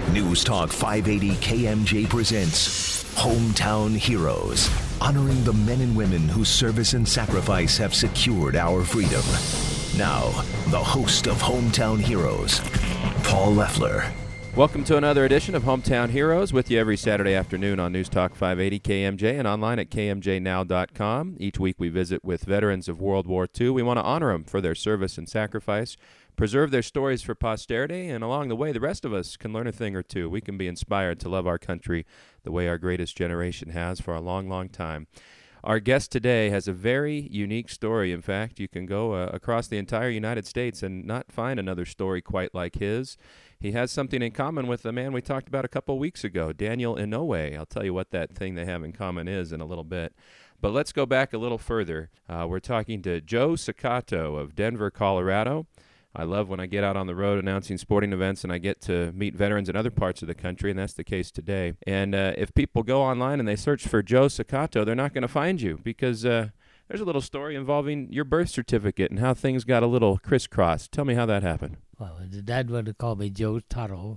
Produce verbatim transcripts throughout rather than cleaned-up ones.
News Talk five eighty K M J presents Hometown Heroes, honoring the men and women whose service and sacrifice have secured our freedom. Now, the host of Hometown Heroes, Paul Leffler. Welcome to another edition of Hometown Heroes, with you every Saturday afternoon on News Talk five eighty K M J and online at K M J now dot com. Each week we visit with veterans of World War Two. We want to honor them for their service and sacrifice, preserve their stories for posterity, and along the way the rest of us can learn a thing or two. We can be inspired to love our country the way our greatest generation has for a long, long time. Our guest today has a very unique story. In fact, you can go uh, across the entire United States and not find another story quite like his. He has something in common with the man we talked about a couple weeks ago, Daniel Inouye. I'll tell you what that thing they have in common is in a little bit. But let's go back a little further. Uh, we're talking to Joe Ceccato of Denver, Colorado. I love when I get out on the road announcing sporting events and I get to meet veterans in other parts of the country, and that's the case today. And uh, if people go online and they search for Joe Ceccato, they're not going to find you because uh, there's a little story involving your birth certificate and how things got a little crisscrossed. Tell me how that happened. Well, the dad wanted to call me Joe Taro,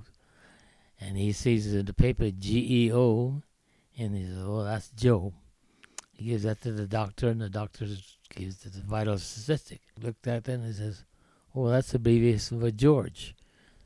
and he sees in the paper G E O, and he says, "Oh, that's Joe." He gives that to the doctor, and the doctor gives the vital statistic. Looked at it and he says, "Oh, that's the abbreviation for George."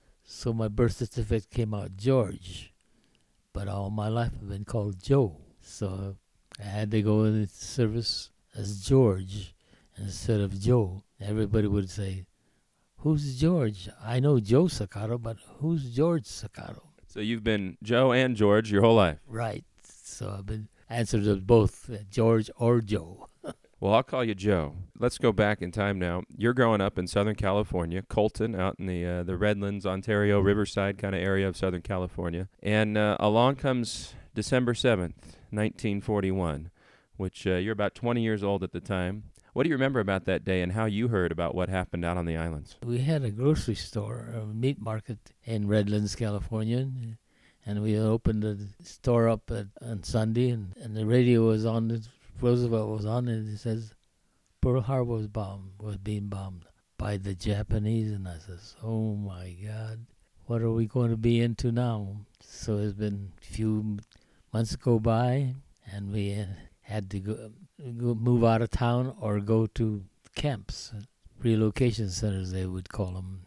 So my birth certificate came out George, but all my life I've been called Joe. So I had to go into service as George instead of Joe. Everybody would say, "Who's George? I know Joe Ceccato, but who's George Ceccato?" So you've been Joe and George your whole life. Right. So I've been answered to both, uh, George or Joe. Well, I'll call you Joe. Let's go back in time now. You're growing up in Southern California, Colton, out in the uh, the Redlands, Ontario, Riverside kind of area of Southern California. And uh, along comes December seventh, nineteen forty-one, which uh, you're about twenty years old at the time. What do you remember about that day and how you heard about what happened out on the islands? We had a grocery store, a meat market in Redlands, California, and we opened the store up at, on Sunday, and, and the radio was on, Roosevelt was on, and it says Pearl Harbor was bombed, was being bombed by the Japanese, and I says, "Oh my God, what are we going to be into now?" So it's been a few months go by, and we uh, had to go, go move out of town or go to camps, relocation centers they would call them,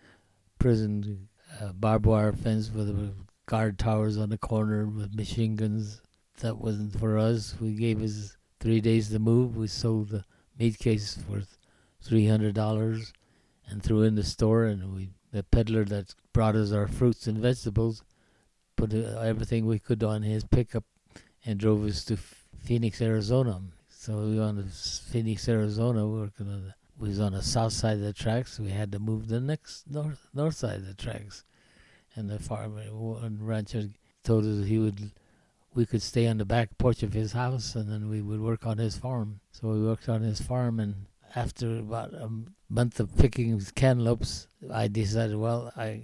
prison, uh, barbed wire fence with uh, guard towers on the corner with machine guns. That wasn't for us. We gave us three days to move. We sold the meat case for three hundred dollars and threw in the store, and we the peddler that brought us our fruits and vegetables put uh, everything we could on his pickup and drove us to Phoenix, Arizona. So we were on to Phoenix, Arizona. We were, gonna, we was on the south side of the tracks. We had to move the next north north side of the tracks. And the farmer and rancher told us he would, we could stay on the back porch of his house, and then we would work on his farm. So we worked on his farm, and after about a month of picking cantaloupes, I decided, well, I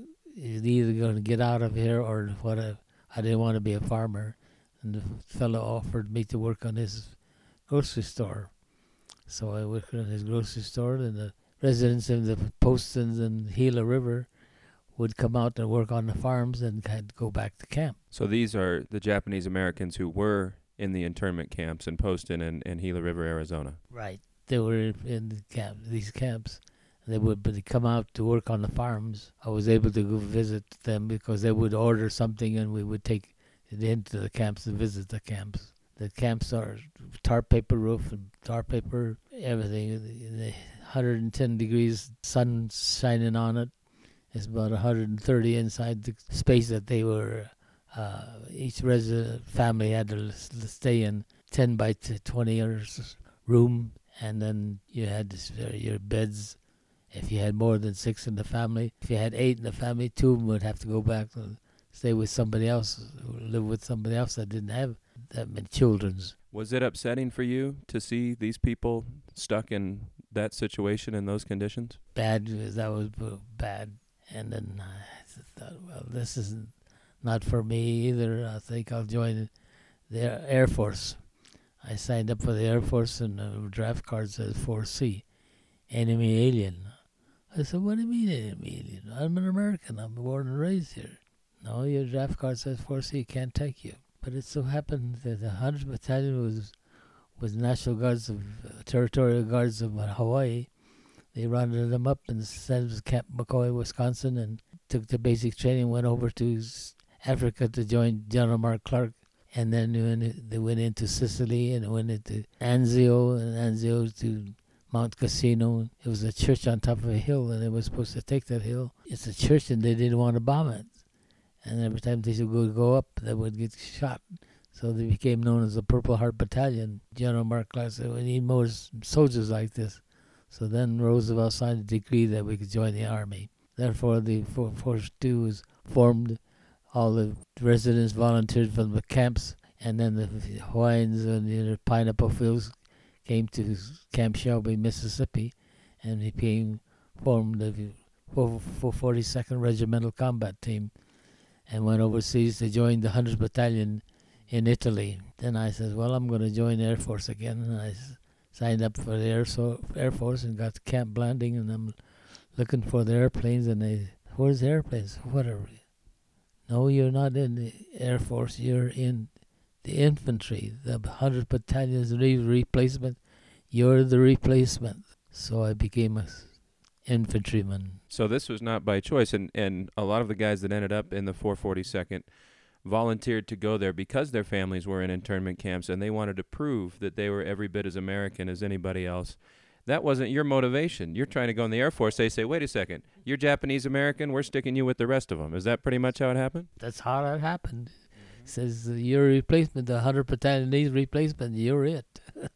is either going to get out of here or what. I, I didn't want to be a farmer. And the fellow offered me to work on his grocery store. So I worked on his grocery store, and the residents in the Postons and Gila River would come out and work on the farms and had go back to camp. So these are the Japanese Americans who were in the internment camps in Poston and, and Gila River, Arizona. Right. They were in the camp, these camps. They would but they come out to work on the farms. I was able to go visit them because they would order something and we would take it into the camps to visit the camps. The camps are tar paper roof and tar paper, everything. one hundred ten degrees, sun shining on it. It's about one hundred thirty inside the space that they were, uh, each resident family had to stay in, ten by twenty room, and then you had this, uh, your beds. If you had more than six in the family, if you had eight in the family, two of them would have to go back and stay with somebody else, live with somebody else that didn't have that many children's. Was it upsetting for you to see these people stuck in that situation in those conditions? Bad, that was bad. And then I thought, well, this isn't not for me either. I think I'll join the Air Force. I signed up for the Air Force, and the draft card says four C, enemy alien. I said, what do you mean enemy alien? I'm an American. I'm born and raised here. No, your draft card says four C, he can't take you. But it so happened that the one hundredth Battalion was was National Guards of uh, Territorial Guards of Hawaii. They rounded them up and sent them to Camp McCoy, Wisconsin, and took the basic training, went over to Africa to join General Mark Clark. And then when they went into Sicily and went into Anzio, and Anzio to Mount Cassino. It was a church on top of a hill, and they were supposed to take that hill. It's a church, and they didn't want to bomb it. And every time they would go up, they would get shot. So they became known as the Purple Heart Battalion. General Mark Clark said, we need more soldiers like this. So then Roosevelt signed a decree that we could join the Army. Therefore, the Force two was formed. All the residents volunteered from the camps, and then the Hawaiians and the pineapple fields came to Camp Shelby, Mississippi, and became formed the four forty-second Regimental Combat Team, and went overseas to join the one hundredth Battalion in Italy. Then I said, well, I'm going to join the Air Force again, and I s- signed up for the Air, so- Air Force and got to Camp Blanding, and I'm looking for the airplanes, and they, where's the airplanes? What are we? No, you're not in the Air Force, you're in the infantry. The one hundredth Battalion is the re- replacement. You're the replacement. So I became a infantryman. So this was not by choice, and, and a lot of the guys that ended up in the four forty-second volunteered to go there because their families were in internment camps, and they wanted to prove that they were every bit as American as anybody else. That wasn't your motivation. You're trying to go in the Air Force. They say, wait a second, you're Japanese American, we're sticking you with the rest of them. Is that pretty much how it happened? That's how that happened. Mm-hmm. Says, uh, you're a replacement, the one hundredth Battalion needs replacement, you're it.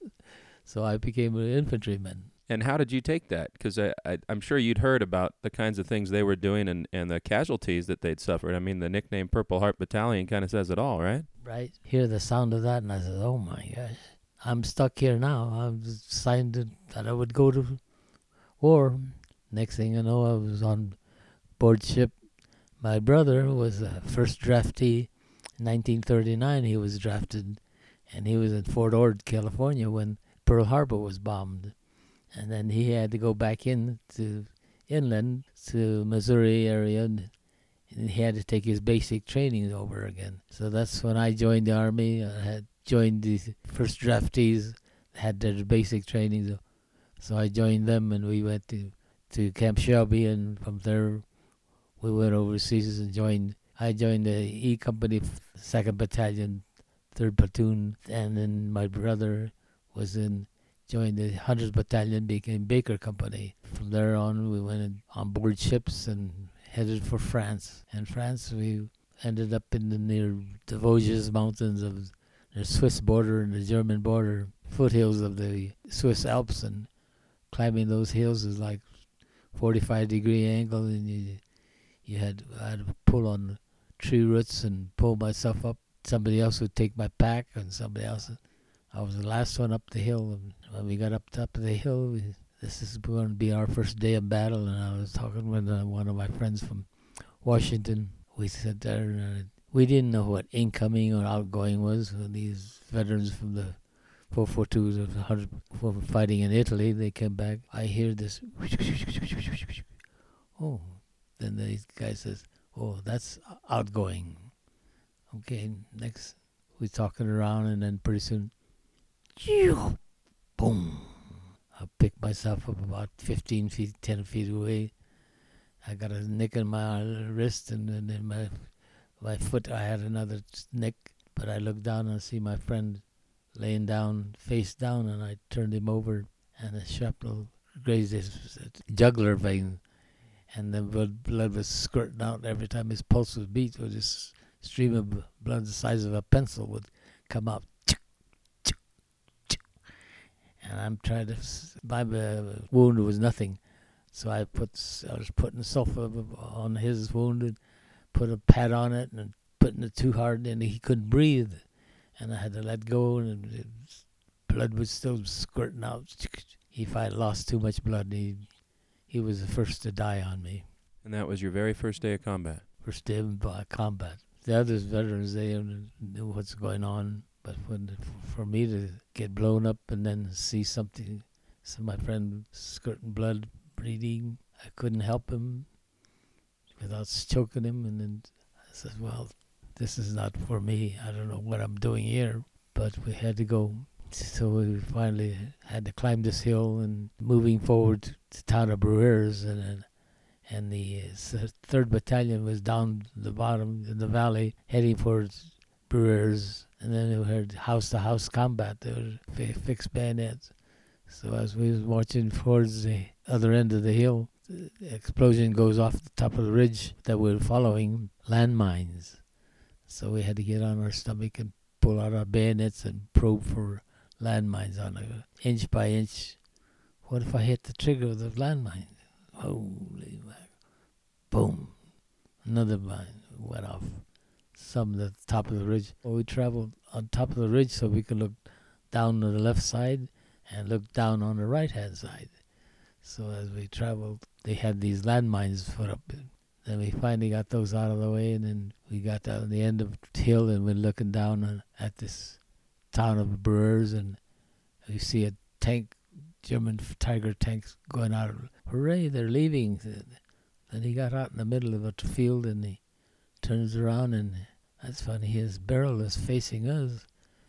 So I became an infantryman. And how did you take that? Because I, I, I'm sure you'd heard about the kinds of things they were doing and, and the casualties that they'd suffered. I mean, the nickname Purple Heart Battalion kind of says it all, right? Right. Hear the sound of that, and I said, oh my gosh, I'm stuck here now. I'm signed to, that I would go to war. Next thing I know, I was on board ship. My brother was the first draftee in nineteen thirty-nine. He was drafted, and he was in Fort Ord, California, when Pearl Harbor was bombed. And then he had to go back in to inland to Missouri area, and he had to take his basic training over again. So that's when I joined the Army. I had joined the first draftees, had their basic training. So I joined them, and we went to, to Camp Shelby, and from there we went overseas and joined. I joined the E Company, second Battalion, third Platoon, and then my brother was in joined the one hundredth Battalion, became Baker Company. From there on, we went on board ships and headed for France. And France, we ended up in the near the Vosges Mountains of the Swiss border and the German border, foothills of the Swiss Alps, and climbing those hills is like forty-five degree angle, and you you had I had to pull on tree roots and pull myself up. Somebody else would take my pack, and somebody else. I was the last one up the hill, and when we got up top of the hill, we, this is going to be our first day of battle, and I was talking with uh, one of my friends from Washington. We sat there, and uh, we didn't know what incoming or outgoing was. When these veterans from the four forty-twos of the one hundred were fighting in Italy, they came back. I hear this, oh, then the guy says, oh, that's outgoing. Okay, next, we're talking around, and then pretty soon, boom. I picked myself up about fifteen feet, ten feet away. I got a nick in my wrist, and then in my my foot I had another nick. But I looked down and I see my friend laying down, face down, and I turned him over, and the shrapnel grazed his jugular vein, and the blood, blood was squirting out every time his pulse was beat. With this stream of blood the size of a pencil would come out. And I'm trying to, my uh, wound was nothing. So I put, I was putting sulfur on his wound and put a pad on it and putting it too hard, and he couldn't breathe. And I had to let go, and it, blood was still squirting out. If I lost too much blood, he, he was the first to die on me. And that was your very first day of combat? First day of combat. The other veterans, they knew what's going on. But when, for me to get blown up and then see something, so my friend squirting blood, bleeding, I couldn't help him without choking him. And then said, well, this is not for me. I don't know what I'm doing here. But we had to go. So we finally had to climb this hill and moving forward to the town of Brewers. And and, and the uh, third Battalion was down the bottom in the valley heading for Brewers. And then we heard house-to-house combat. There were f- fixed bayonets. So as we was marching towards the other end of the hill, the explosion goes off the top of the ridge that we were following, landmines. So we had to get on our stomach and pull out our bayonets and probe for landmines on it, inch by inch. What if I hit the trigger of the landmine? Holy man. Boom. Another mine went off. Some at the top of the ridge. Well, we traveled on top of the ridge so we could look down on the left side and look down on the right-hand side. So as we traveled, they had these landmines put up. Then we finally got those out of the way, and then we got down the end of the hill, and we're looking down on, at this town of Brewers, and we see a tank, German Tiger tanks going out. Hooray, they're leaving. Then he got out in the middle of a field, and he turns around, and that's funny, his barrel is facing us,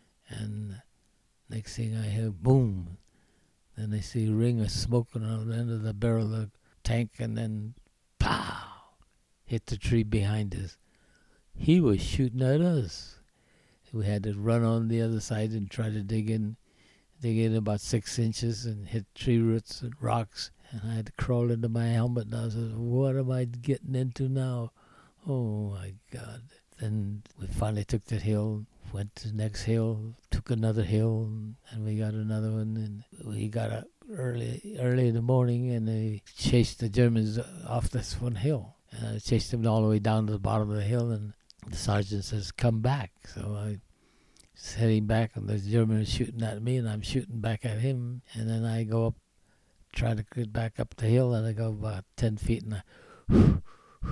and next thing I hear, boom. Then I see a ring of smoke on the end of the barrel of the tank, and then pow, hit the tree behind us. He was shooting at us. We had to run on the other side and try to dig in, dig in about six inches and hit tree roots and rocks. And I had to crawl into my helmet, and I said, what am I getting into now? Oh, my God. Then we finally took the hill, went to the next hill, took another hill, and we got another one. And we got up early early in the morning, and they chased the Germans off this one hill. And I chased them all the way down to the bottom of the hill, and the sergeant says, come back. So I was heading back, and the German is shooting at me, and I'm shooting back at him. And then I go up, try to get back up the hill, and I go about ten feet, and I,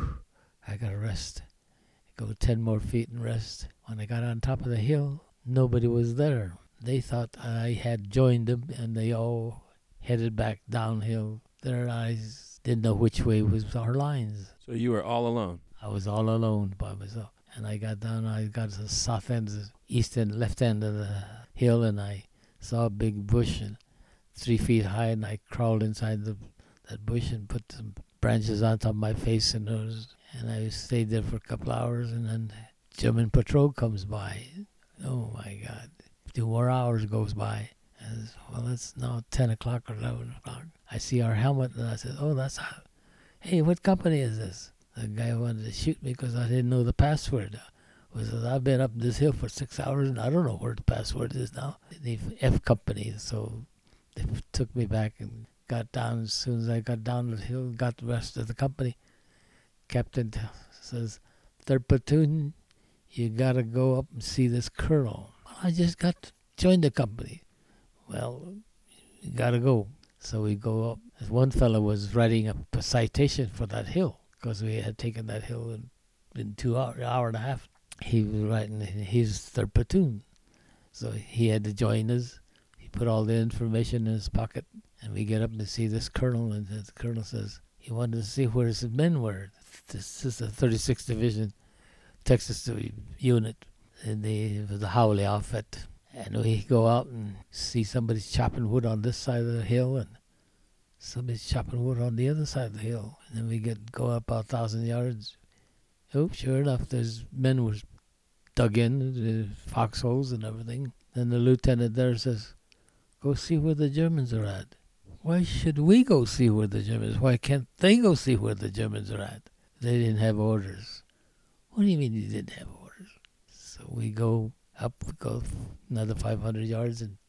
I got to rest. Go ten more feet and rest. When I got on top of the hill, nobody was there. They thought I had joined them, and they all headed back downhill. Their eyes didn't know which way was our lines. So you were all alone? I was all alone by myself. And I got down, I got to the south end, the east and left end of the hill, and I saw a big bush and three feet high, and I crawled inside the that bush and put some branches on top of my face and nose. And I stayed there for a couple hours, and then German patrol comes by. Oh, my God. Two more hours goes by. And well, it's now ten o'clock or eleven o'clock. I see our helmet, and I said, oh, that's how. Hey, what company is this? The guy wanted to shoot me because I didn't know the password. I said, I've been up this hill for six hours, and I don't know where the password is now. The F company. So they took me back and got down. As soon as I got down the hill, got the rest of the company. Captain says, third platoon, you got to go up and see this colonel. Well, I just got to join the company. Well, you got to go. So we go up. One fellow was writing up a citation for that hill because we had taken that hill in, in two hour, hour and a half. He was writing his third platoon. So he had to join us. He put all the information in his pocket, and we get up to see this colonel, and the colonel says, he wanted to see where his men were. This is the thirty-sixth Division, Texas unit, and the, the Howley outfit. And we go out and see somebody's chopping wood on this side of the hill, and somebody's chopping wood on the other side of the hill. And then we get go up about a thousand yards. Oh, sure enough, there's men were dug in, the foxholes and everything. Then the lieutenant there says, go see where the Germans are at. Why should we go see where the Germans are? Why can't they go see where the Germans are at? They didn't have orders. What do you mean you didn't have orders? So we go up, we go another five hundred yards, and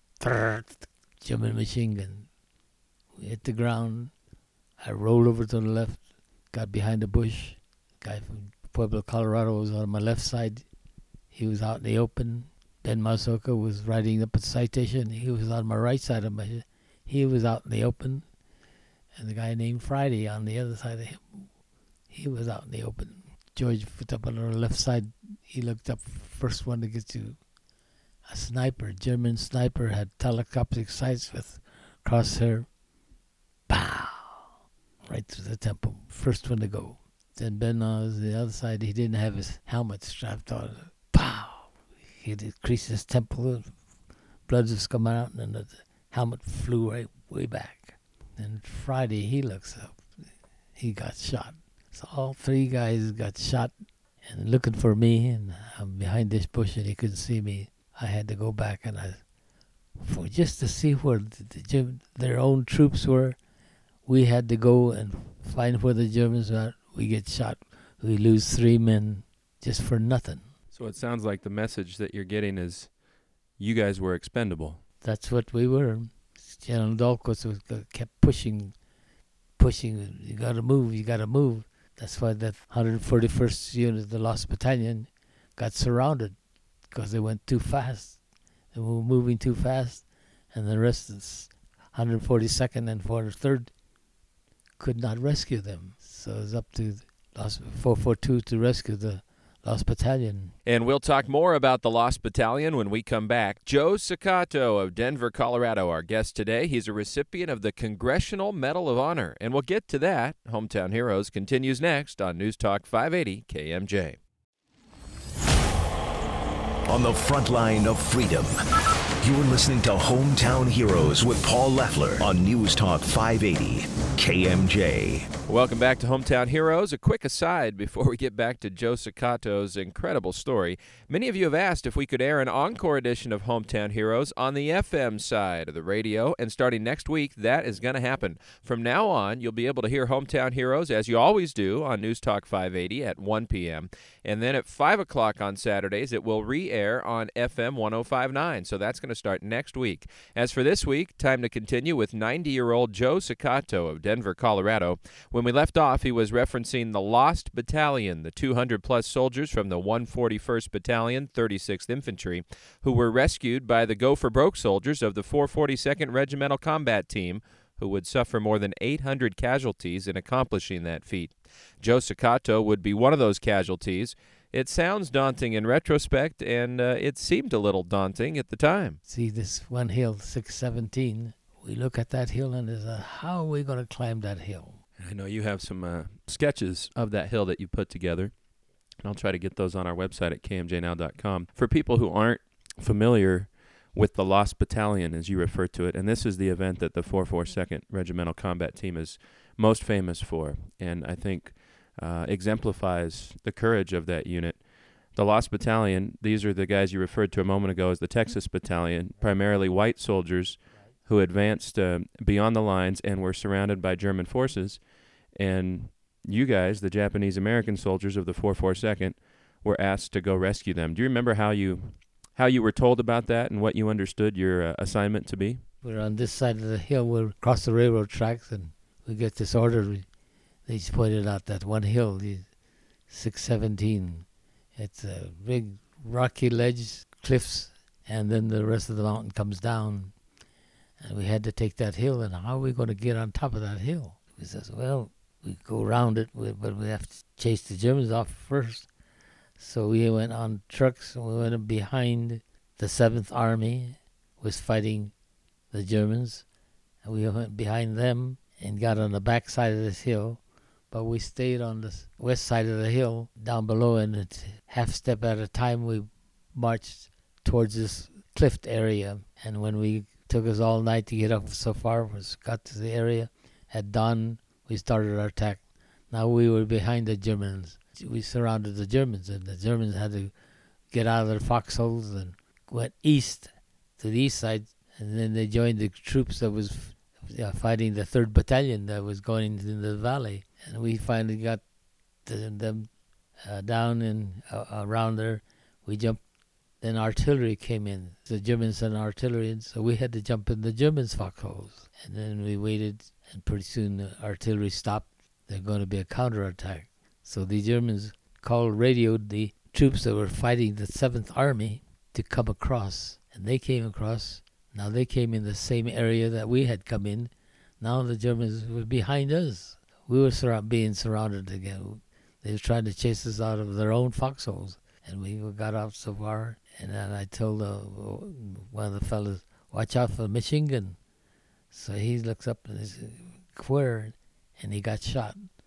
German machine gun. We hit the ground. I rolled over to the left, got behind a bush. The guy from Pueblo, Colorado was on my left side. He was out in the open. Ben Masoka was riding up a citation. He was on my right side of my. He was out in the open. And the guy named Friday on the other side of him, he was out in the open. George put up on our left side. He looked up, first one to get to a sniper. German sniper had telescopic sights with crosshair. Pow! Right through the temple. First one to go. Then Ben on the other side, he didn't have his helmet strapped on. Pow! He had creased his temple. Blood was coming out, and the helmet flew right way back. And Friday, he looks up. He got shot. So all three guys got shot and looking for me, and I'm behind this bush, and he couldn't see me. I had to go back, and I, for just to see where the, the, their own troops were, we had to go and find where the Germans were. We get shot. We lose three men just for nothing. So it sounds like the message that you're getting is you guys were expendable. That's what we were. General Dulcos was, kept pushing, pushing. You got to move, you got to move. That's why that one hundred forty-first Unit, the Lost Battalion, got surrounded because they went too fast. They were moving too fast, and the rest of the one hundred forty-second and four hundred third could not rescue them. So it was up to Lost four forty-two to rescue the Lost Battalion. And we'll talk more about the Lost Battalion when we come back. Joe Ciccato of Denver, Colorado, our guest today. He's a recipient of the Congressional Medal of Honor. And we'll get to that. Hometown Heroes continues next on News Talk five eighty K M J. On the front line of freedom, you're listening to Hometown Heroes with Paul Leffler on News Talk five eighty K M J. Welcome back to Hometown Heroes. A quick aside before we get back to Joe Ciccato's incredible story. Many of you have asked if we could air an encore edition of Hometown Heroes on the F M side of the radio, and starting next week, that is going to happen. From now on, you'll be able to hear Hometown Heroes, as you always do, on News Talk five eighty at one p.m., and then at five o'clock on Saturdays, it will re-air on F M one oh five point nine, so that's going to start next week. As for this week, time to continue with ninety-year-old Joe Ciccato of Denver, Colorado. When we left off, he was referencing the Lost Battalion, the two hundred plus soldiers from the one forty-first Battalion, thirty-sixth Infantry, who were rescued by the go-for-broke soldiers of the four forty-second Regimental Combat Team, who would suffer more than eight hundred casualties in accomplishing that feat. Joe Ciccato would be one of those casualties. It sounds daunting in retrospect, and uh, it seemed a little daunting at the time. See this one hill, six seventeen. We look at that hill and is uh, how are we going to climb that hill? I know you have some uh, sketches of that hill that you put together. I'll try to get those on our website at K M J now dot com. For people who aren't familiar with the Lost Battalion, as you refer to it, and this is the event that the four forty-second Regimental Combat Team is most famous for, and I think uh, exemplifies the courage of that unit. The Lost Battalion, these are the guys you referred to a moment ago as the Texas Battalion, primarily white soldiers who advanced uh, beyond the lines and were surrounded by German forces. And you guys, the Japanese-American soldiers of the four forty-second, were asked to go rescue them. Do you remember how you how you were told about that and what you understood your uh, assignment to be? We're on this side of the hill. We're across the railroad tracks, and we get this order. We, they just pointed out that one hill, the six seventeen. It's a big rocky ledge, cliffs, and then the rest of the mountain comes down. And we had to take that hill, and how are we going to get on top of that hill? He says, well, we go around it, but we have to chase the Germans off first. So we went on trucks, and we went behind the seventh Army, was fighting the Germans. And we went behind them and got on the back side of this hill. But we stayed on the west side of the hill, down below, and it's half step at a time we marched towards this cliff area. And when we took us all night to get up so far, was got to the area. At dawn, we started our attack. Now we were behind the Germans. We surrounded the Germans, and the Germans had to get out of their foxholes and went east to the east side, and then they joined the troops that was uh, fighting the third Battalion that was going into the valley. And we finally got the, them uh, down and uh, around there. We jumped. Then artillery came in. The Germans sent artillery in, so we had to jump in the Germans' foxholes. And then we waited, and pretty soon the artillery stopped. There's going to be a counterattack. So the Germans called, radioed the troops that were fighting the seventh Army to come across. And they came across. Now they came in the same area that we had come in. Now the Germans were behind us. We were sur- being surrounded again. They were trying to chase us out of their own foxholes. And we got out so far. And then I told uh, one of the fellas, watch out for the machine gun. So he looks up and he says, where? And he got shot.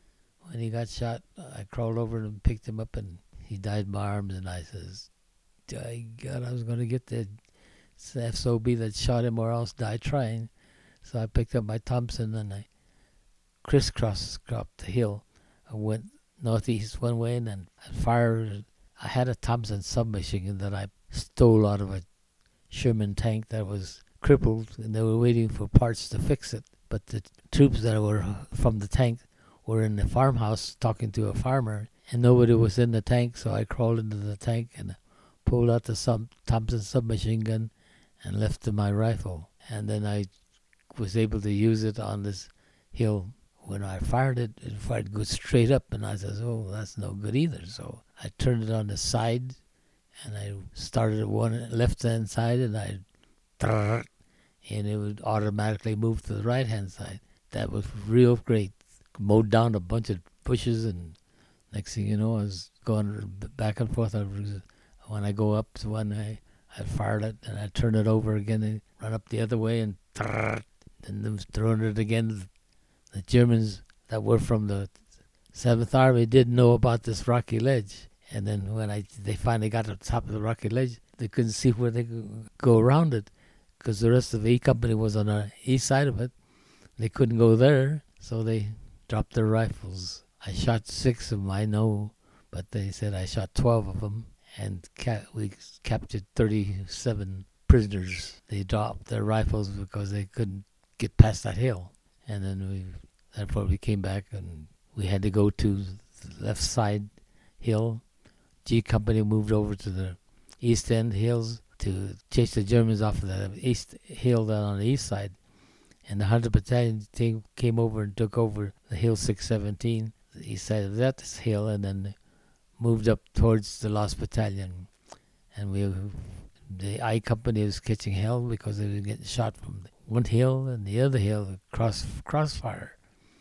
when he got shot, I crawled over and picked him up, and he died in my arms. And I says, "I God, I was going to get the F S O B that shot him, or else die trying." So I picked up my Thompson and I crisscrossed up the hill. I went northeast one way and then I fired. I had a Thompson submachine gun that I stole out of a Sherman tank that was crippled, and they were waiting for parts to fix it. But the troops that were from the tank were in the farmhouse talking to a farmer, and nobody was in the tank, so I crawled into the tank and pulled out the sub- Thompson submachine gun and left my rifle. And then I was able to use it on this hill. When I fired it, it fired go straight up, and I said, "Oh, that's no good either." So I turned it on the side, and I started at one left-hand side, and I, and it would automatically move to the right-hand side. That was real great. Mowed down a bunch of bushes, and next thing you know, I was going back and forth. I was, when I go up to one, I, I fired it, and I turned it over again and run up the other way, and then throwing it again. The Germans that were from the seventh Army didn't know about this rocky ledge. And then when I they finally got to the top of the rocky ledge, they couldn't see where they could go around it because the rest of the E Company was on the east side of it. They couldn't go there, so they dropped their rifles. I shot six of them, I know, but they said I shot twelve of them, and ca- we captured thirty-seven prisoners. They dropped their rifles because they couldn't get past that hill. And then we, therefore we came back, and we had to go to the left side hill. G Company moved over to the east end hills to chase the Germans off of the east hill down on the east side. And the one hundred Battalion team came over and took over the hill six seventeen, the east side of that hill, and then moved up towards the Lost Battalion. And we, the I Company was catching hell because they were getting shot from one hill and the other hill, cross crossfire.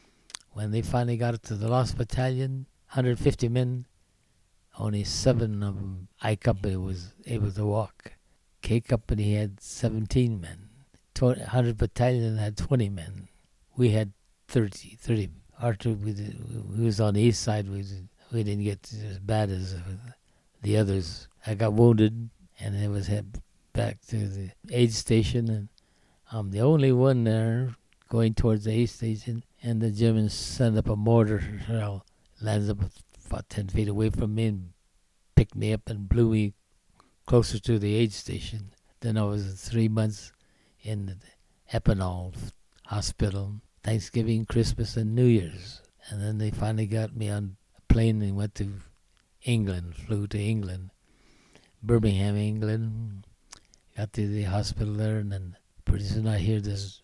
When they finally got it to the Lost Battalion, one hundred fifty men, only seven of them, I Company was able to walk. K Company had seventeen men. one hundred Battalion had twenty men. We had thirty. thirty. Arthur, we, did, we was on the east side. We, did, we didn't get as bad as the others. I got wounded, and I was head back to the aid station, and I'm the only one there going towards the aid station, and the Germans sent up a mortar shell, lands up about ten feet away from me and picked me up and blew me closer to the aid station. Then I was three months in the Epinal hospital, Thanksgiving, Christmas, and New Year's. And then they finally got me on a plane and went to England, flew to England, Birmingham, England, got to the hospital there, and then pretty soon I hear this,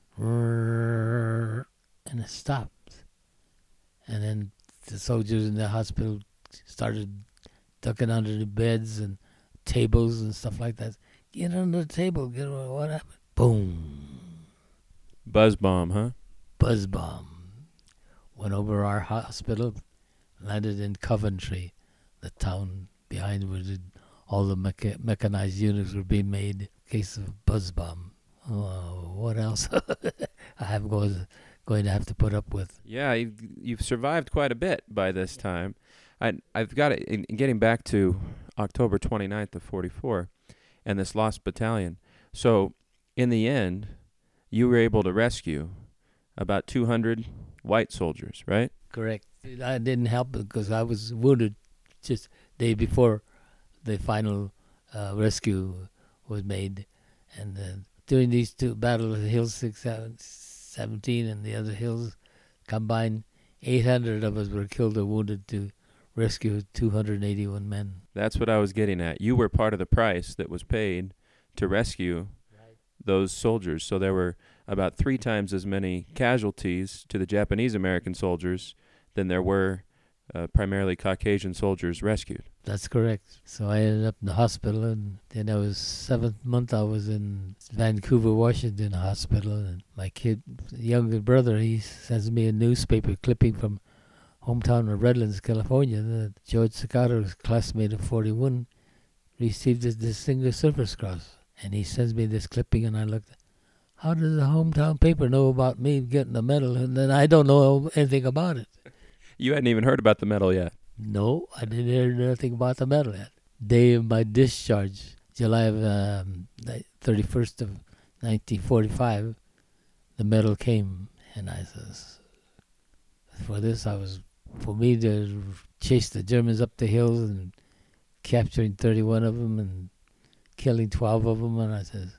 and it stopped. And then the soldiers in the hospital started ducking under the beds and tables and stuff like that. Get under the table, get what happened? Boom. Buzz bomb, huh? Buzz bomb. Went over our hospital, landed in Coventry, the town behind where the, all the mecha- mechanized units were being made. Case of buzz bomb. Oh, what else? I have going, going to have to put up with. Yeah, you've, you've survived quite a bit by this time. I, I've got it, in, in getting back to October twenty-ninth of forty-four and this Lost Battalion. So, in the end, you were able to rescue about two hundred white soldiers, right? Correct. I didn't help because I was wounded just day before the final uh, rescue was made. And uh, during these two battles, the Hill six seventeen and the other hills combined, eight hundred of us were killed or wounded to rescue two hundred eighty-one men. That's what I was getting at. You were part of the price that was paid to rescue right. those soldiers. So there were about three times as many casualties to the Japanese-American soldiers than there were uh, primarily Caucasian soldiers rescued. That's correct. So I ended up in the hospital, and then I was seventh month I was in Vancouver, Washington hospital, and my kid, younger brother, he sends me a newspaper clipping from hometown of Redlands, California, that George Sakato's classmate of forty-one received a Distinguished Service Cross. And he sends me this clipping, and I looked, how does the hometown paper know about me getting a medal, and then I don't know anything about it? You hadn't even heard about the medal yet. No, I didn't hear nothing about the medal yet. Day of my discharge, July of um, thirty-first of nineteen forty-five, the medal came, and I says, for this, I was, for me to chase the Germans up the hills and capturing thirty-one of them and killing twelve of them, and I says,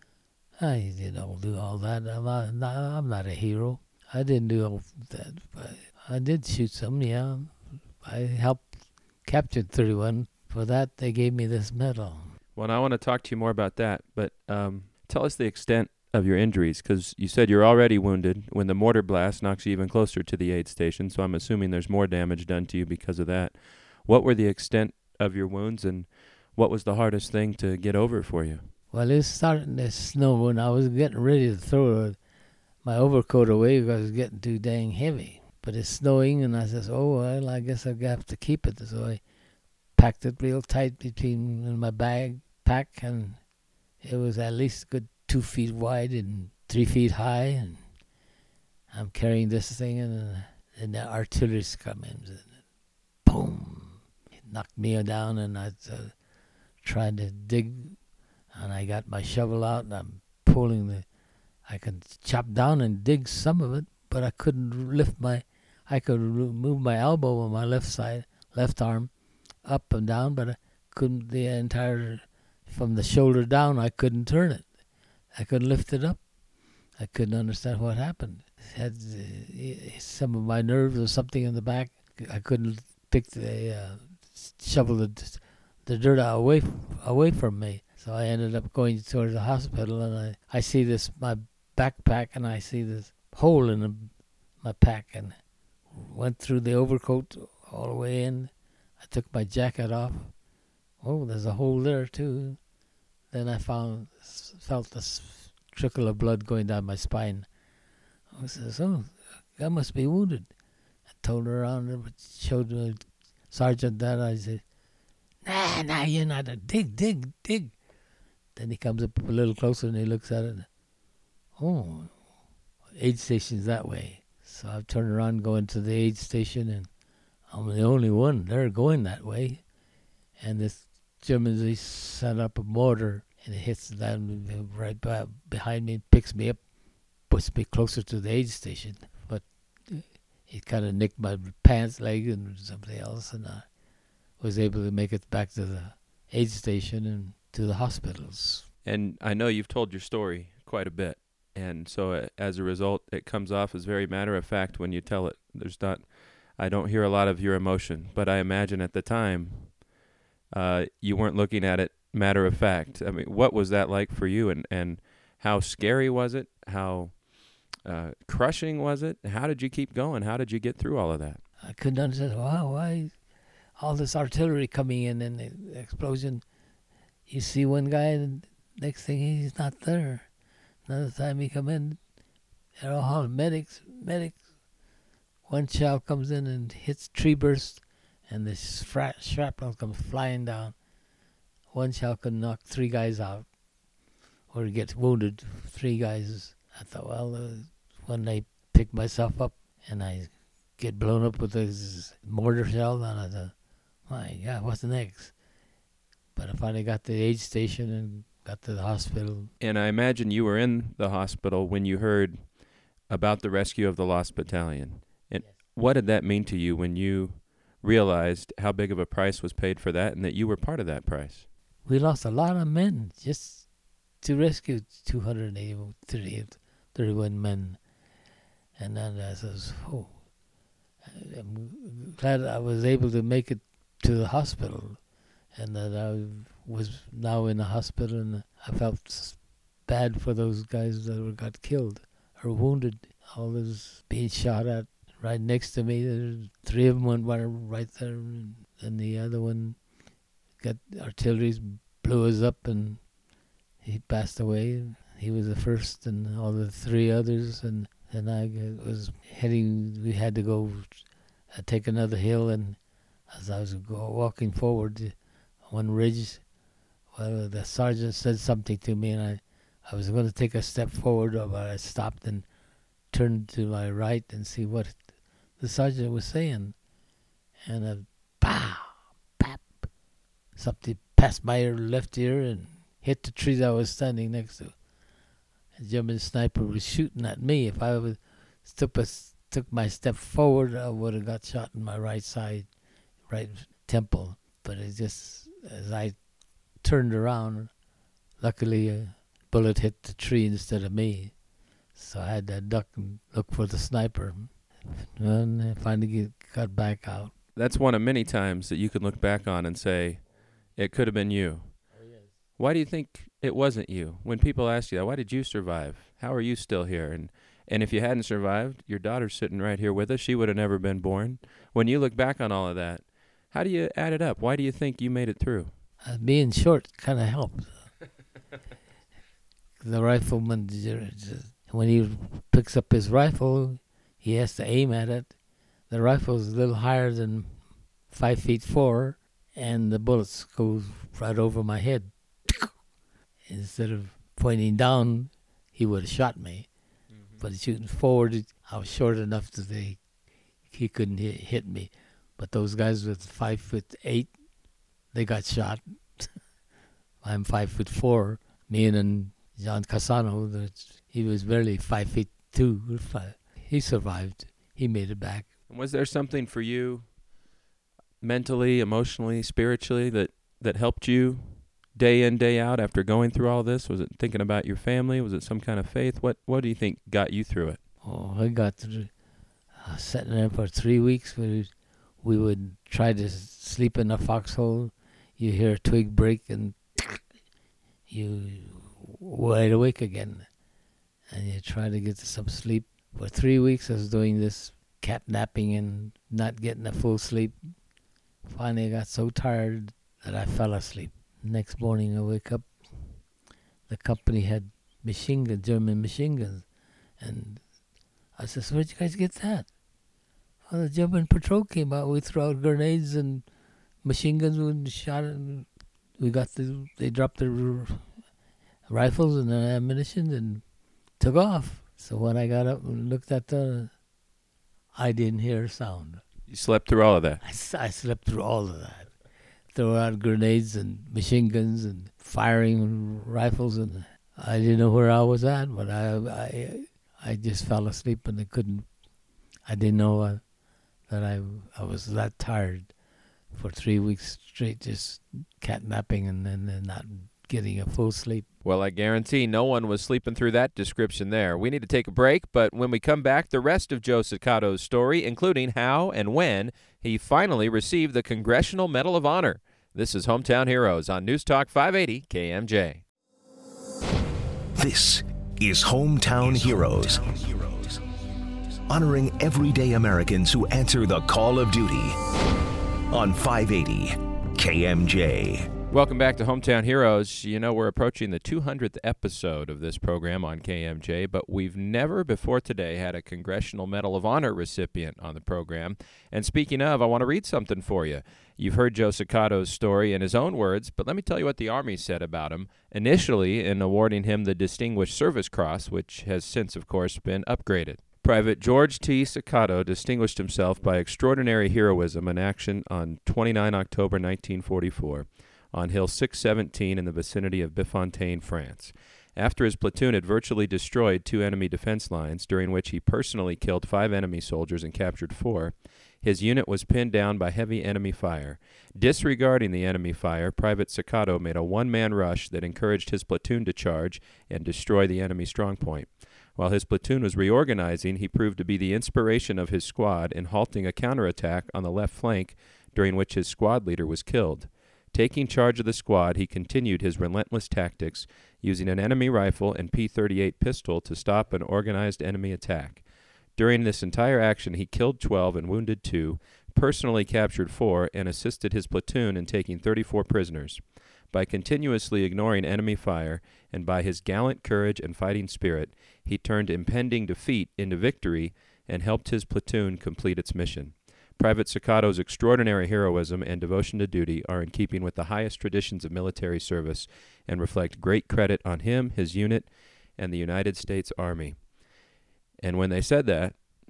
I didn't do all that. I'm not, not, I'm not a hero. I didn't do all that. But I did shoot some, yeah. I helped capture thirty-one. For that, they gave me this medal. Well, and I want to talk to you more about that, but um, tell us the extent of your injuries, because you said you're already wounded when the mortar blast knocks you even closer to the aid station, so I'm assuming there's more damage done to you because of that. What were the extent of your wounds, and what was the hardest thing to get over for you? Well, it was starting to snow, and I was getting ready to throw my overcoat away because it was getting too dang heavy. But it's snowing, and I says, oh, well, I guess I'll have to keep it. So I packed it real tight between in my bag pack, and it was at least a good two feet wide and three feet high, and I'm carrying this thing, and, uh, and the artillery's coming, and boom, it knocked me down, and I was uh, trying to dig, and I got my shovel out, and I'm pulling the, I could chop down and dig some of it, but I couldn't lift my, I could move my elbow on my left side, left arm, up and down, but I couldn't, the entire, from the shoulder down, I couldn't turn it. I couldn't lift it up. I couldn't understand what happened. It had uh, some of my nerves or something in the back. I couldn't pick the, uh, shovel the, the dirt away, away from me. So I ended up going towards the hospital, and I, I see this, my backpack, and I see this hole in the, my pack, and went through the overcoat all the way in. I took my jacket off. Oh, there's a hole there too. Then I found, felt this trickle of blood going down my spine. I says, oh, I must be wounded. I told her around, showed the sergeant that. I said, nah, nah, you're not. A dig, dig, dig. Then he comes up a little closer and he looks at it. Oh, aid station's that way. So I turned around, going to the aid station, and I'm the only one there going that way. And this Germans, they set up a mortar, and it hits down right by, behind me, picks me up, puts me closer to the aid station. But it kind of nicked my pants leg and something else, and I was able to make it back to the aid station and to the hospitals. And I know you've told your story quite a bit, and so uh, as a result, it comes off as very matter-of-fact when you tell it. There's not, I don't hear a lot of your emotion, but I imagine at the time, Uh, you weren't looking at it matter of fact. I mean, what was that like for you, and, and how scary was it? How uh, crushing was it? How did you keep going? How did you get through all of that? I couldn't understand, wow, why all this artillery coming in and the explosion. You see one guy, and next thing he's not there. Another time he come in, they're all medics, medics. One shell comes in and hits tree burst, and the shrap- shrapnel comes flying down. One shell can knock three guys out, or get wounded, three guys. I thought, well, uh, when I pick myself up and I get blown up with this mortar shell, and I thought, my God, what's next? But I finally got to the aid station and got to the hospital. And I imagine you were in the hospital when you heard about the rescue of the Lost Battalion. And yes. What did that mean to you when you realized how big of a price was paid for that and that you were part of that price? We lost a lot of men just to rescue two hundred thirty-one men. And then I says, oh, I'm glad I was able to make it to the hospital, and that I was now in the hospital, and I felt bad for those guys that were got killed or wounded. All those being shot at. Right next to me, there's three of them went right there, and the other one got artillery, blew us up, and he passed away. He was the first, and all the three others, and then I was heading, we had to go uh, take another hill, and as I was go, walking forward one ridge, well, the sergeant said something to me, and I, I was going to take a step forward, but I stopped and turned to my right and see what the sergeant was saying. And a pow, pap, something passed my ear, left ear and hit the tree that I was standing next to. A German sniper was shooting at me. If I was took, a, took my step forward, I would have got shot in my right side, right temple. But it just, as I turned around, luckily a bullet hit the tree instead of me. So I had to duck and look for the sniper. And I finally get, got back out. That's one of many times that you can look back on and say, it could have been you. Oh, yes. Why do you think it wasn't you? When people ask you that, why did you survive? How are you still here? And and if you hadn't survived, your daughter's sitting right here with us. She would have never been born. When you look back on all of that, how do you add it up? Why do you think you made it through? Uh, being short kind of helped. The rifleman, when he picks up his rifle, he has to aim at it. The rifle's a little higher than five feet four, and the bullets go right over my head. Instead of pointing down, he would have shot me. Mm-hmm. But shooting forward, I was short enough that they, he couldn't hit, hit me. But those guys with five foot eight, they got shot. I'm five foot four. Me and John Cassano, he was barely five feet two. He survived. He made it back. Was there something for you mentally, emotionally, spiritually that, that helped you day in, day out after going through all this? Was it thinking about your family? Was it some kind of faith? What What do you think got you through it? Oh, I got through uh, sitting there for three weeks. We, we would try to sleep in a foxhole. You hear a twig break and you wide awake again. And you try to get some sleep. For three weeks I was doing this cat napping and not getting a full sleep. Finally I got so tired that I fell asleep. Next morning I wake up, the company had machine guns, German machine guns. And I said, so where'd you guys get that? Oh, the German patrol came out. We threw out grenades and machine guns and shot it. And we got the, they dropped their r- rifles and their ammunition and took off. So when I got up and looked at the, I didn't hear a sound. You slept through all of that? I, s- I slept through all of that. Throw out grenades and machine guns and firing rifles, and I didn't know where I was at, but I I, I just fell asleep and I couldn't, I didn't know uh, that I, I was that tired for three weeks straight, just catnapping and then and not getting a full sleep. Well, I guarantee no one was sleeping through that description there. We need to take a break, but when we come back, the rest of Joe Cicato's story, including how and when he finally received the Congressional Medal of Honor. This is Hometown Heroes on News Talk five eighty K M J. This is Hometown Heroes, honoring everyday Americans who answer the call of duty on five eighty K M J. Welcome back to Hometown Heroes. You know, we're approaching the two hundredth episode of this program on K M J, but we've never before today had a Congressional Medal of Honor recipient on the program. And speaking of, I want to read something for you. You've heard Joe Cicato's story in his own words, but let me tell you what the Army said about him, initially in awarding him the Distinguished Service Cross, which has since, of course, been upgraded. Private George T. Cicato distinguished himself by extraordinary heroism in action on the twenty-ninth of October, nineteen forty-four. On Hill six seventeen in the vicinity of Bifontaine, France. After his platoon had virtually destroyed two enemy defense lines, during which he personally killed five enemy soldiers and captured four, his unit was pinned down by heavy enemy fire. Disregarding the enemy fire, Private Cicato made a one-man rush that encouraged his platoon to charge and destroy the enemy strongpoint. While his platoon was reorganizing, he proved to be the inspiration of his squad in halting a counterattack on the left flank, during which his squad leader was killed. Taking charge of the squad, he continued his relentless tactics, using an enemy rifle and P thirty-eight pistol to stop an organized enemy attack. During this entire action, he killed twelve and wounded two, personally captured four, and assisted his platoon in taking thirty-four prisoners. By continuously ignoring enemy fire, and by his gallant courage and fighting spirit, he turned impending defeat into victory and helped his platoon complete its mission. Private Cicato's extraordinary heroism and devotion to duty are in keeping with the highest traditions of military service and reflect great credit on him, his unit, and the United States Army. And when they said that,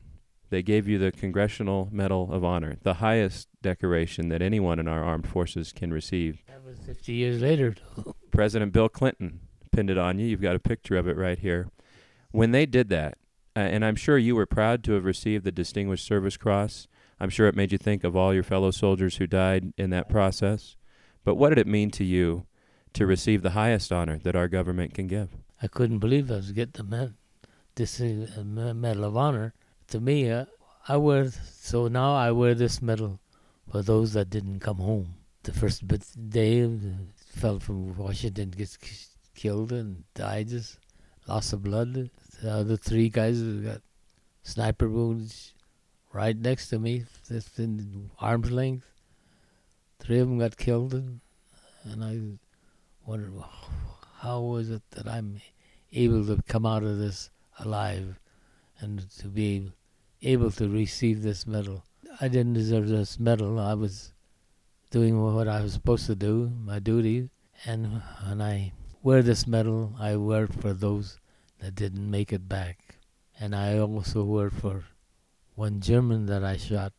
they gave you the Congressional Medal of Honor, the highest decoration that anyone in our armed forces can receive. That was fifty years later. President Bill Clinton pinned it on you. You've got a picture of it right here. When they did that, uh, and I'm sure you were proud to have received the Distinguished Service Cross. I'm sure it made you think of all your fellow soldiers who died in that process. But what did it mean to you to receive the highest honor that our government can give? I couldn't believe I was getting the med- this uh, Medal of Honor. To me, uh, I wear, so now I wear this medal for those that didn't come home. The first bit day, uh, fell from Washington, gets killed and died, just loss of blood. The other three guys who got sniper wounds right next to me, just in arm's length. Three of them got killed, and, and I wondered, how was it that I'm able to come out of this alive and to be able to receive this medal? I didn't deserve this medal. I was doing what I was supposed to do, my duty, and when I wear this medal, I wear it for those that didn't make it back. And I also wear it for one German that I shot.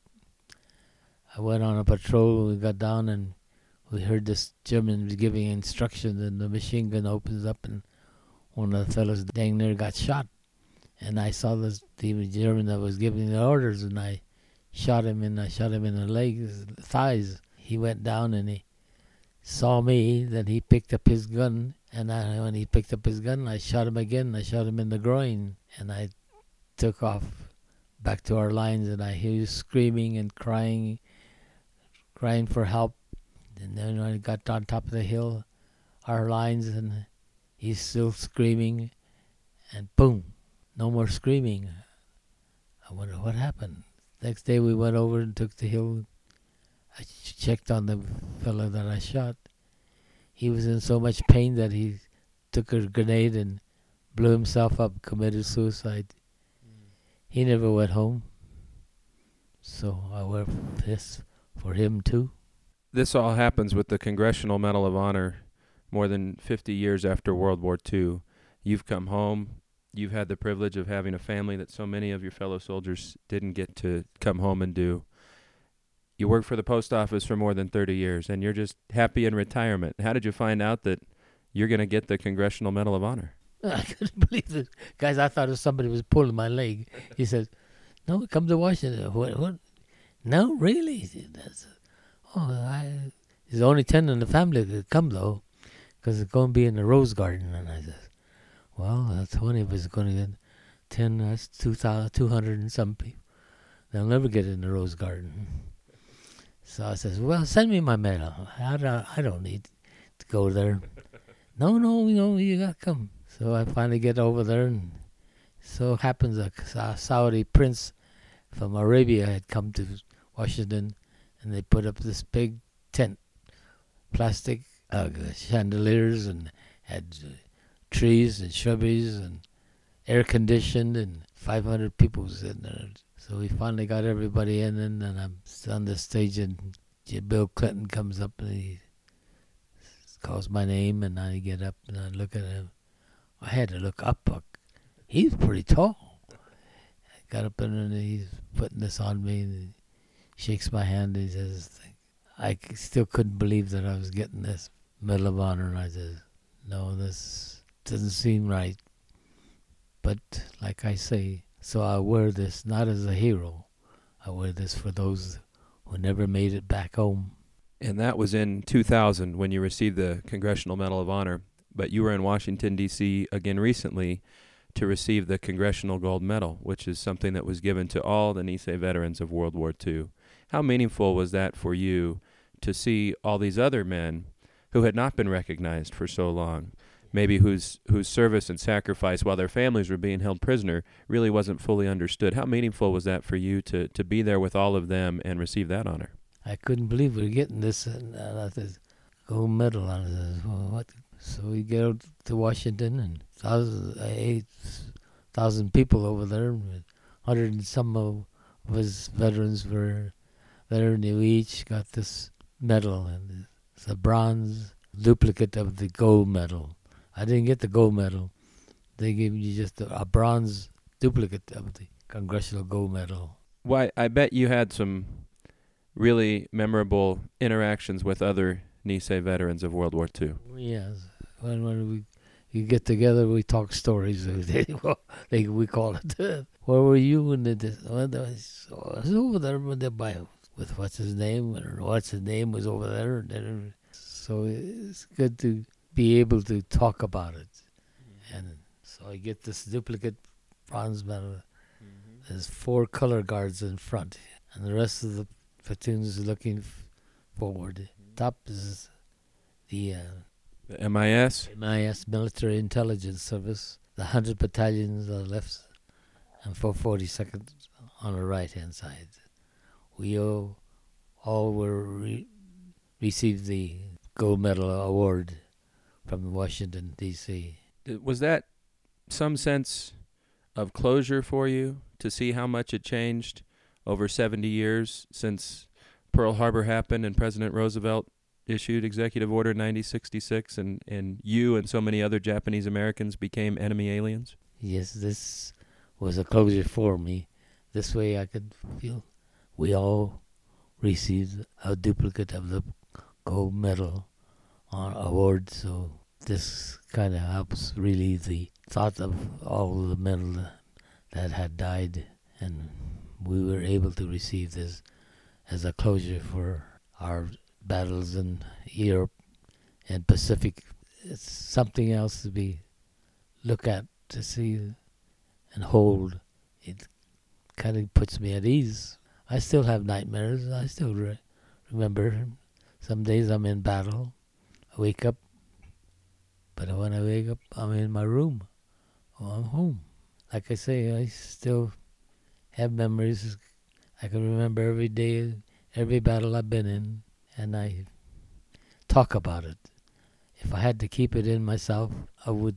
I went on a patrol, we got down and we heard this German giving instructions, and the machine gun opens up and one of the fellows dang near got shot. And I saw this the German that was giving the orders, and I shot him and I shot him in the legs, thighs. He went down and he saw me, then he picked up his gun, and I, when he picked up his gun, I shot him again. I shot him in the groin, and I took off back to our lines, and I hear you screaming and crying, crying for help. And then when I got on top of the hill, our lines, and he's still screaming, and boom, no more screaming. I wonder what happened. Next day we went over and took the hill. I ch- checked on the fellow that I shot. He was in so much pain that he took a grenade and blew himself up, committed suicide. Mm. He never went home. So I wear this for him too. This all happens with the Congressional Medal of Honor more than fifty years after World War Two. You've come home. You've had the privilege of having a family that so many of your fellow soldiers didn't get to come home and do. You worked for the post office for more than thirty years, and you're just happy in retirement. How did you find out that you're going to get the Congressional Medal of Honor? I couldn't believe it. Guys, I thought if somebody was pulling my leg. He said, no, come to Washington. What? What? No, really? That's, oh, I, there's only ten in the family that come, though, because it's going to be in the Rose Garden. And I said, well, that's twenty of us going to get ten. That's two thousand, two hundred and some people. They'll never get in the Rose Garden. So I says, well, send me my medal. I don't, I don't need to go there. no, no, you know, you got to come. So I finally get over there, and so happens a Saudi prince from Arabia had come to Washington, and they put up this big tent, plastic uh, chandeliers, and had uh, trees and shrubberies and air conditioned, and five hundred people was in there. So we finally got everybody in, and, and I'm on the stage, and Bill Clinton comes up and he calls my name, and I get up and I look at him. I had to look up. He's pretty tall. I got up and he's putting this on me, and he shakes my hand. And he says, I still couldn't believe that I was getting this Medal of Honor. And I said, no, this doesn't seem right. But like I say, so I wear this not as a hero. I wear this for those who never made it back home. And that was in two thousand when you received the Congressional Medal of Honor. But you were in Washington, D C again recently to receive the Congressional Gold Medal, which is something that was given to all the Nisei veterans of World War Two. How meaningful was that for you to see all these other men who had not been recognized for so long, maybe whose whose service and sacrifice while their families were being held prisoner really wasn't fully understood? How meaningful was that for you to, to be there with all of them and receive that honor? I couldn't believe we were getting this uh, this gold medal. I said, well, what? So we go to Washington, and thousands, eight thousand people over there, one hundred and some of his veterans were there, and we each got this medal, and it's a bronze duplicate of the gold medal. I didn't get the gold medal. They gave me just a, a bronze duplicate of the Congressional Gold Medal. Why, I bet you had some really memorable interactions with other Nisei veterans of World War Two. Yes. When, when we you get together, we talk stories. They, we call it. Where were you when they did? Well, I was over there with the bio. With what's his name, or what's his name was over there. So it's good to be able to talk about it. Mm-hmm. And so I get this duplicate bronze medal. Mm-hmm. There's four color guards in front, and the rest of the platoon is looking f- forward. Mm-hmm. Top is the, uh, the M I S? M I S, Military Intelligence Service. The one hundred battalions on the left, and four forty-second on the right-hand side. We all, all were re- received the gold medal award from Washington, D C Was that some sense of closure for you to see how much it changed over seventy years since Pearl Harbor happened and President Roosevelt issued Executive Order ninety sixty-six and, and you and so many other Japanese Americans became enemy aliens? Yes, this was a closure for me. This way I could feel we all received a duplicate of the gold medal on award, so this kind of helps relieve the thought of all the men that had died, and we were able to receive this as a closure for our battles in Europe and Pacific. It's something else to be look at, to see and hold. It kind of puts me at ease. I still have nightmares. I still re- remember some days I'm in battle. I wake up, but when I wake up, I'm in my room. Oh, I'm home. Like I say, I still have memories. I can remember every day, every battle I've been in, and I talk about it. If I had to keep it in myself, I would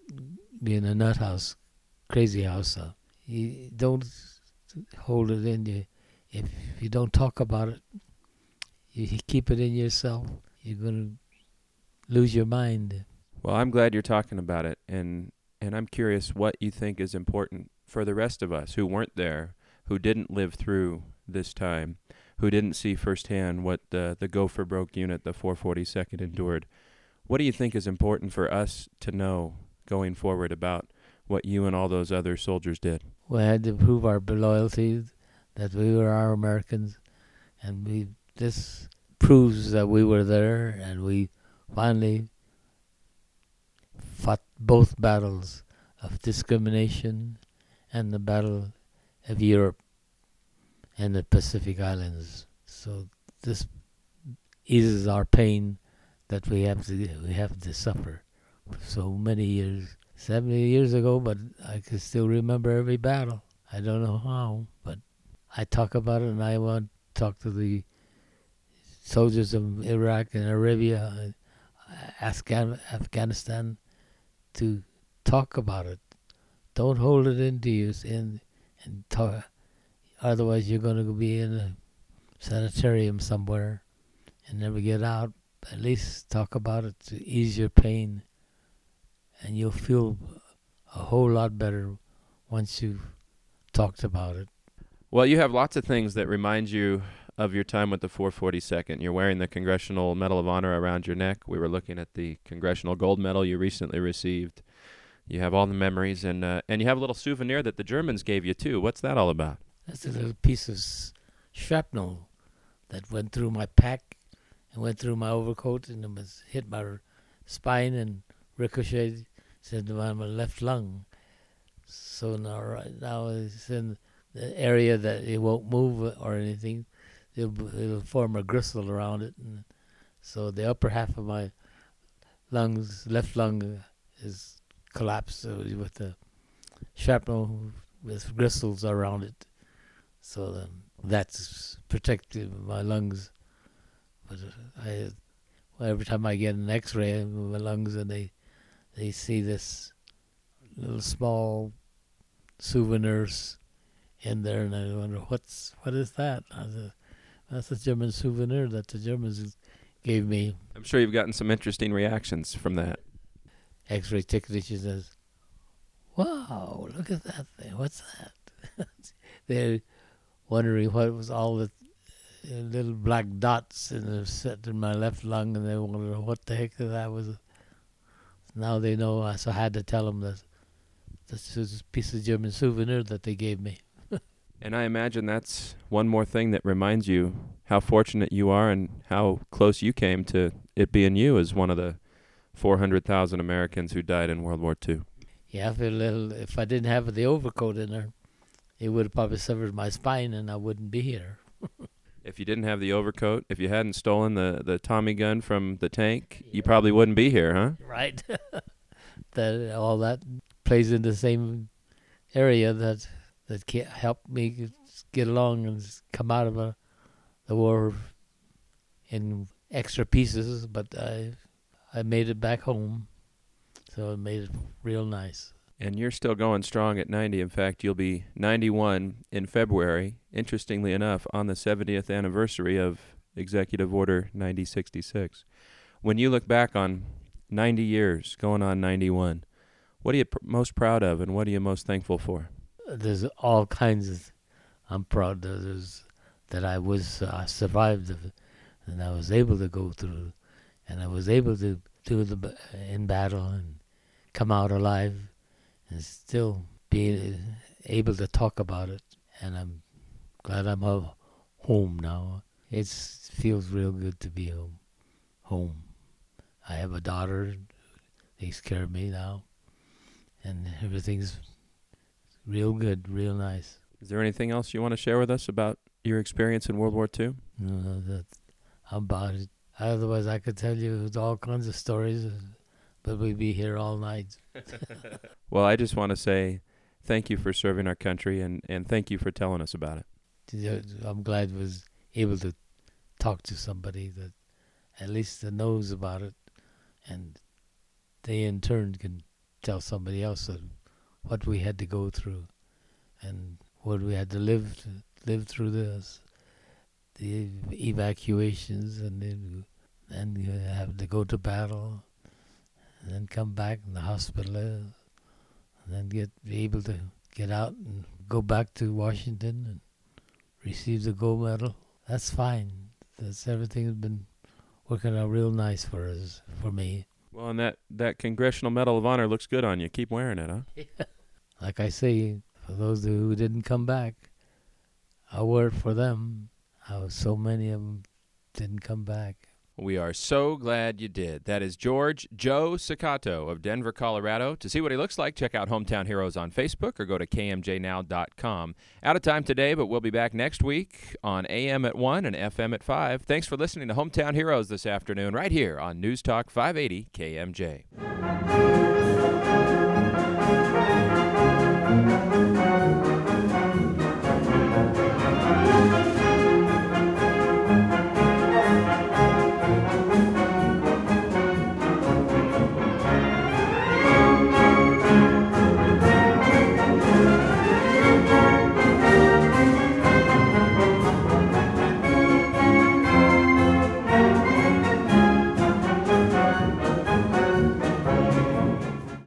be in a nut house, crazy house. Uh, you don't hold it in you. If you don't talk about it, you keep it in yourself, you're going to lose your mind. Well, I'm glad you're talking about it, and and I'm curious what you think is important for the rest of us who weren't there, who didn't live through this time, who didn't see firsthand what the, the Go for Broke unit, the four forty-second, endured. What do you think is important for us to know going forward about what you and all those other soldiers did? We had to prove our loyalty, that we were our Americans, and we this proves that we were there, and we finally fought both battles of discrimination and the battle of Europe and the Pacific Islands. So this eases our pain that we have to we have to suffer for so many years. Seventy years ago, but I can still remember every battle. I don't know how, but I talk about it, and I want to talk to the soldiers of Iraq and Arabia, Afghan, Afghanistan, to talk about it. Don't hold it into you, and and talk. Otherwise, you're going to be in a sanitarium somewhere and never get out. At least talk about it to ease your pain, and you'll feel a whole lot better once you've talked about it. Well, you have lots of things that remind you of your time with the four forty-second. You're wearing the Congressional Medal of Honor around your neck. We were looking at the Congressional Gold Medal you recently received. You have all the memories, and uh, and you have a little souvenir that the Germans gave you, too. What's that all about? That's a little piece of shrapnel that went through my pack and went through my overcoat, and it was hit my spine and ricocheted into my left lung. So now, right now it's in the area that it won't move or anything. It'll, it'll form a gristle around it, and so the upper half of my lungs, left lung, is collapsed with the shrapnel with gristles around it. So um, that's protecting my lungs. But I, well, every time I get an X-ray of my lungs, and they they see this little small souvenirs in there, and I wonder what's what is that? I said, that's a German souvenir that the Germans gave me. I'm sure you've gotten some interesting reactions from that. X-ray technician says, "Wow, look at that thing! What's that?" They, wondering what was all the uh, little black dots in the set in my left lung, and they wondered what the heck that was. Now they know, so I had to tell them that this is a piece of German souvenir that they gave me. And I imagine that's one more thing that reminds you how fortunate you are and how close you came to it being you as one of the four hundred thousand Americans who died in World War Two. Yeah, I feel a little, if I didn't have the overcoat in there, it would have probably severed my spine and I wouldn't be here. If you didn't have the overcoat, if you hadn't stolen the, the Tommy gun from the tank, yeah. you probably wouldn't be here, huh? Right. That all that plays in the same area that that helped me get along and come out of a, the war in extra pieces, but I I made it back home, so it made it real nice. And you're still going strong at ninety. In fact, you'll be ninety-one in February, interestingly enough, on the seventieth anniversary of Executive Order ninety sixty-six. When you look back on ninety years, going on ninety-one, what are you pr- most proud of and what are you most thankful for? There's all kinds of, I'm proud that, there's, that I was, uh, survived it, and I was able to go through, and I was able to do the in battle and come out alive. And still being able to talk about it, and I'm glad I'm home now. It feels real good to be home. Home. I have a daughter who takes care of me now, and everything's real good, real nice. Is there anything else you want to share with us about your experience in World War Two? No, that's about it. Otherwise, I could tell you all kinds of stories, but we'd be here all night. Well, I just want to say thank you for serving our country, and, and thank you for telling us about it. I'm glad I was able to talk to somebody that at least that knows about it, and they in turn can tell somebody else that what we had to go through and what we had to live to live through this, the evacuations, and then and you have to go to battle, and then come back in the hospital, and then get be able to get out and go back to Washington and receive the gold medal. That's fine. That's everything has been working out real nice for us, for me. Well, and that, that Congressional Medal of Honor looks good on you. Keep wearing it, huh? Yeah. Like I say, for those who didn't come back, I wore it for them. How so many of them didn't come back. We are so glad you did. That is George Joe Ciccato of Denver, Colorado. To see what he looks like, check out Hometown Heroes on Facebook or go to K M J now dot com. Out of time today, but we'll be back next week on A M at one and F M at five. Thanks for listening to Hometown Heroes this afternoon right here on News Talk five eighty K M J.